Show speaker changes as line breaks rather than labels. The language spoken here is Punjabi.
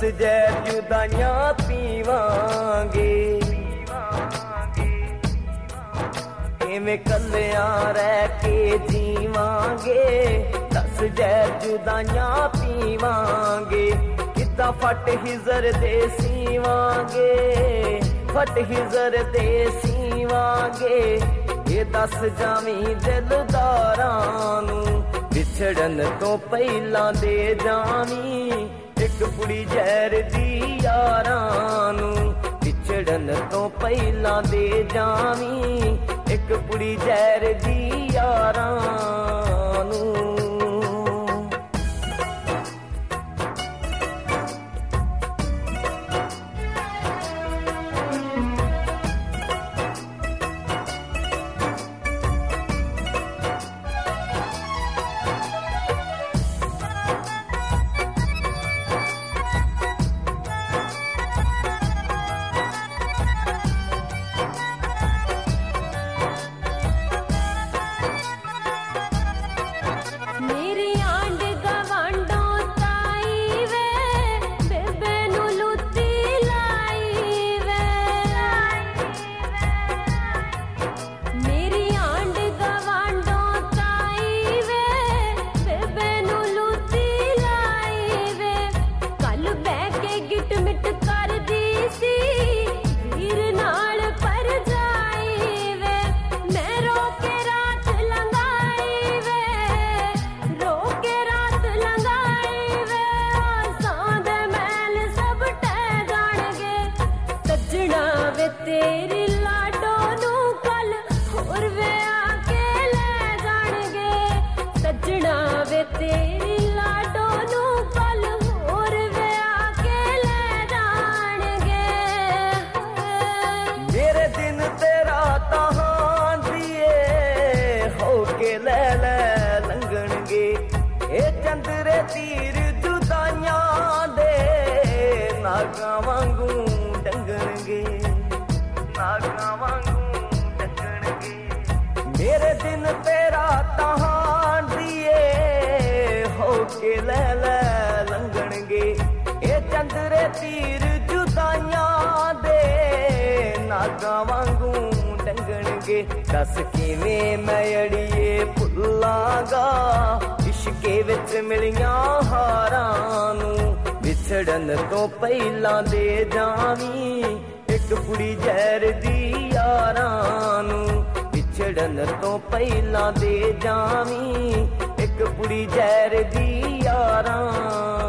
ਜ਼ਹਿਰ ਜੁਦਾਈਆਂ ਪੀਵਾਂਗੇ, ਕਿਵੇਂ ਕੱਲਿਆਂ ਰਹਿ ਕੇ ਜੀਵਾਂਗੇ। ਦਸ ਜ਼ਹਿਰ ਜੁਦਾਈਆਂ ਪੀਵਾਂਗੇ, ਕਿੱਦਾਂ ਫਟ ਹਿਜ਼ਰ ਦੇ ਸੀਵਾਂਗੇ, ਫਟ ਹਿਜ਼ਰ ਦੇ ਸੀਵਾਂਗੇ। ਇਹ ਦੱਸ ਜਾਵੀਂ ਦਿਲਦਾਰਾਂ ਨੂੰ, ਵਿਛੜਨ ਤੋਂ ਪਹਿਲਾਂ ਦੇ ਜਾਵੀਂ ਇੱਕ ਪੁੜੀ ਜ਼ਹਿਰ ਦੀ ਯਾਰਾਂ ਨੂੰ। ਵਿਛੜਨ ਤੋਂ ਪਹਿਲਾਂ ਦੇ ਜਾਵੀਂ ਇੱਕ ਪੁੜੀ ਜ਼ਹਿਰ ਦੀ ਯਾਰਾਂ ਨੂੰ।
ਤੇਰੀ ਲਾਡੋ ਨੂੰ ਕੱਲ ਹੋਰ ਵਿਆਹ ਕੇ ਲੈ ਜਾਣਗੇ। ਸੱਜਣਾ ਵੇ ਤੇਰੀ ਲਾਡੋ ਨੂੰ ਕੱਲ ਹੋਰ ਵਿਆਹ ਕੇ ਲੈ ਜਾਣਗੇ।
ਮੇਰੇ ਦਿਨ ਤੇ ਰਾਤਾਂ ਦੀਏ ਹੋ ਕੇ ਲੈ ਲੈ ਲੰਘਣਗੇ। ਇਹ ਚੰਦਰੇ ਤੀਰ ਜੁਦਾਈਆਂ ਦੇ ਨਾਗਾਂ ਵਾਂਗੂ ਡੰਗਣਗੇ, ਨਾਗਾਂ ਵਾਂਗੂ ਡੰਗਣਗੇ। ਮੇਰੇ ਦਿਨ ਤੇ ਰਾਤਾਂ ਦੀਏ ਹੋ ਕੇ ਲੈ ਲੈ ਲੰਘਣਗੇ। ਇਹ ਚੰਦਰੇ ਤੀਰ ਜੁਦਾਈਆਂ ਦੇ ਨਾਗਾਂ ਵਾਂਗੂ ਡੰਗਣਗੇ। ਦੱਸ ਕਿਵੇਂ ਮੈਂ ਅੜੀਏ ਭੁੱਲਾਂਗਾ ਇਸ਼ਕੇ ਵਿੱਚ ਮਿਲੀਆਂ ਹਾਰਾਂ ਨੂੰ। ਵਿਛੜਨ ਤੋਂ ਪਹਿਲਾਂ ਦੇ ਜਾਵੀਂ ਇੱਕ ਪੁੜੀ ਜ਼ਹਿਰ ਦੀ ਯਾਰਾਂ ਨੂੰ। ਵਿਛੜਨ ਤੋਂ ਪਹਿਲਾਂ ਦੇ ਜਾਵੀਂ ਇੱਕ ਪੁੜੀ ਜ਼ਹਿਰ ਦੀ ਯਾਰਾਂ